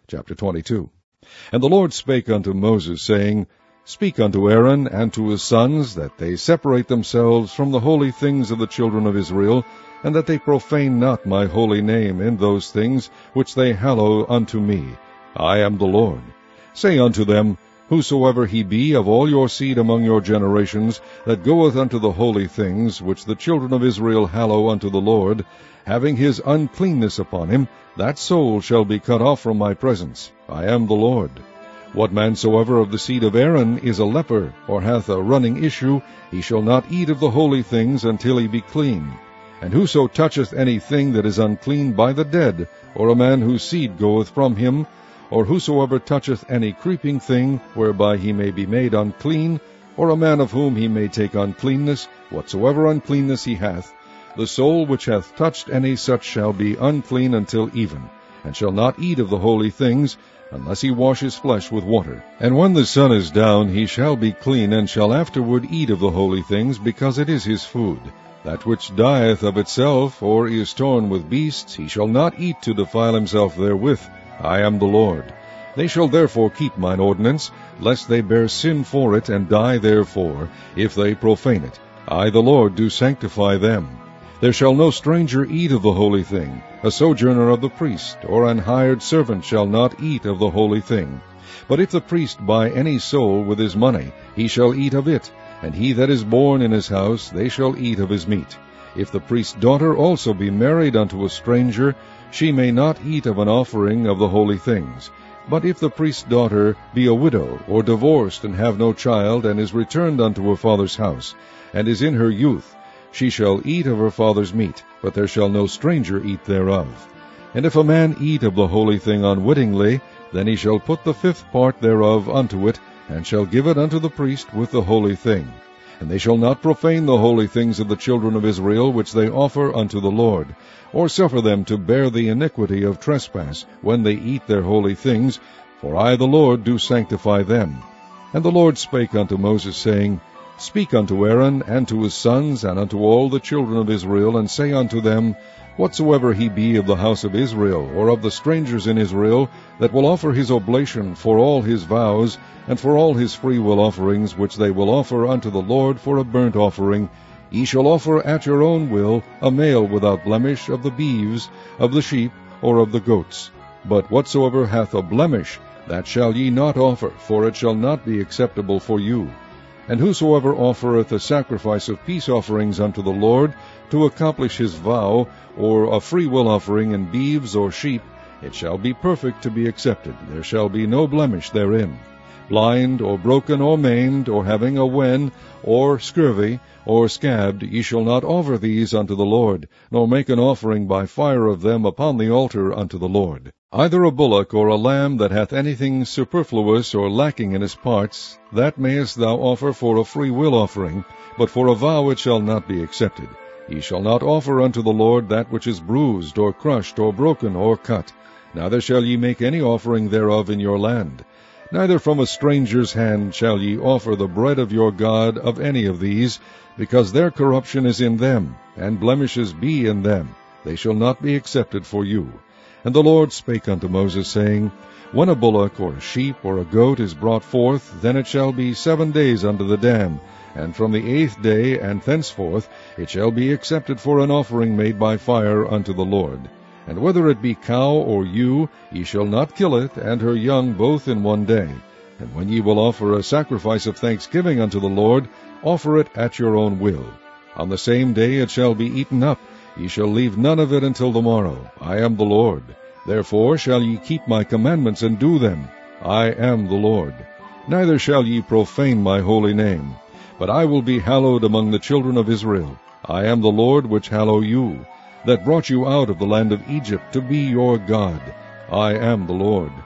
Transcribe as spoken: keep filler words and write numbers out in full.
Chapter twenty-two. And the Lord spake unto Moses, saying, Speak unto Aaron and to his sons, that they separate themselves from the holy things of the children of Israel, and that they profane not my holy name in those things which they hallow unto me. I am the Lord. Say unto them, Whosoever he be of all your seed among your generations, that goeth unto the holy things, which the children of Israel hallow unto the Lord, having his uncleanness upon him, that soul shall be cut off from my presence. I am the Lord. What man soever of the seed of Aaron is a leper, or hath a running issue, he shall not eat of the holy things until he be clean. And whoso toucheth any thing that is unclean by the dead, or a man whose seed goeth from him, or whosoever toucheth any creeping thing, whereby he may be made unclean, or a man of whom he may take uncleanness, whatsoever uncleanness he hath, the soul which hath touched any such shall be unclean until even, and shall not eat of the holy things, unless he wash his flesh with water. And when the sun is down, he shall be clean, and shall afterward eat of the holy things, because it is his food. That which dieth of itself, or is torn with beasts, he shall not eat to defile himself therewith. I am the Lord. They shall therefore keep mine ordinance, lest they bear sin for it, and die therefore, if they profane it. I the Lord do sanctify them. There shall no stranger eat of the holy thing. A sojourner of the priest, or an hired servant, shall not eat of the holy thing. But if the priest buy any soul with his money, he shall eat of it, and he that is born in his house, they shall eat of his meat. If the priest's daughter also be married unto a stranger, she may not eat of an offering of the holy things. But if the priest's daughter be a widow, or divorced, and have no child, and is returned unto her father's house, and is in her youth, she shall eat of her father's meat, but there shall no stranger eat thereof. And if a man eat of the holy thing unwittingly, then he shall put the fifth part thereof unto it, and shall give it unto the priest with the holy thing. And they shall not profane the holy things of the children of Israel, which they offer unto the Lord, or suffer them to bear the iniquity of trespass, when they eat their holy things, for I the Lord do sanctify them. And the Lord spake unto Moses, saying, Speak unto Aaron and to his sons, and unto all the children of Israel, and say unto them, Whatsoever he be of the house of Israel, or of the strangers in Israel, that will offer his oblation for all his vows, and for all his freewill offerings, which they will offer unto the Lord for a burnt offering, ye shall offer at your own will a male without blemish of the beeves, of the sheep, or of the goats. But whatsoever hath a blemish, that shall ye not offer, for it shall not be acceptable for you. And whosoever offereth a sacrifice of peace offerings unto the Lord, to accomplish his vow, or a freewill offering in beeves or sheep, it shall be perfect to be accepted. There shall be no blemish therein. Blind, or broken, or maimed, or having a wen, or scurvy, or scabbed, ye shall not offer these unto the Lord, nor make an offering by fire of them upon the altar unto the Lord. Either a bullock or a lamb that hath anything superfluous or lacking in his parts, that mayest thou offer for a free will offering, but for a vow it shall not be accepted. Ye shall not offer unto the Lord that which is bruised, or crushed, or broken, or cut. Neither shall ye make any offering thereof in your land. Neither from a stranger's hand shall ye offer the bread of your God of any of these, because their corruption is in them, and blemishes be in them. They shall not be accepted for you. And the Lord spake unto Moses, saying, When a bullock, or a sheep, or a goat is brought forth, then it shall be seven days under the dam, and from the eighth day and thenceforth it shall be accepted for an offering made by fire unto the Lord. And whether it be cow or ewe, ye shall not kill it, and her young both in one day. And when ye will offer a sacrifice of thanksgiving unto the Lord, offer it at your own will. On the same day it shall be eaten up. Ye shall leave none of it until the morrow. I am the Lord. Therefore shall ye keep my commandments and do them. I am the Lord. Neither shall ye profane my holy name. But I will be hallowed among the children of Israel. I am the Lord which hallow you, that brought you out of the land of Egypt to be your God. I am the Lord.